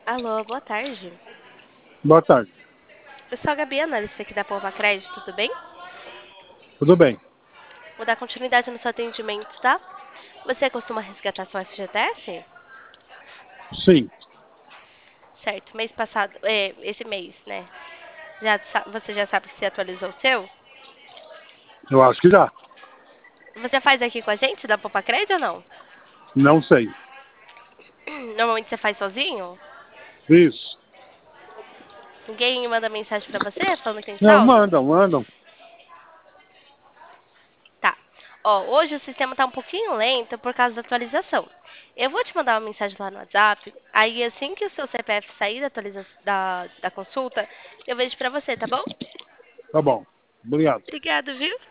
Alô, boa tarde. Boa tarde. Eu sou a Gabi, analista aqui da Poupa Crédito, tudo bem? Tudo bem? Vou dar continuidade no seu atendimento, tá? Você costuma resgatar seu FGTS? Sim, Certo, mês passado, esse mês, né? Você já sabe se atualizou o seu? eu acho que já. Você faz aqui com a gente, da Poupa Crédito ou não? Não sei. Normalmente você faz sozinho? Isso. Ninguém manda mensagem pra você falando que tem Não, saldo? mandam. Tá. Ó, hoje o sistema tá um pouquinho lento por causa da atualização. Eu vou te mandar uma mensagem lá no WhatsApp. Aí, assim que o seu CPF sair da consulta, eu vejo pra você, tá bom? Tá bom. Obrigado. Obrigado, viu?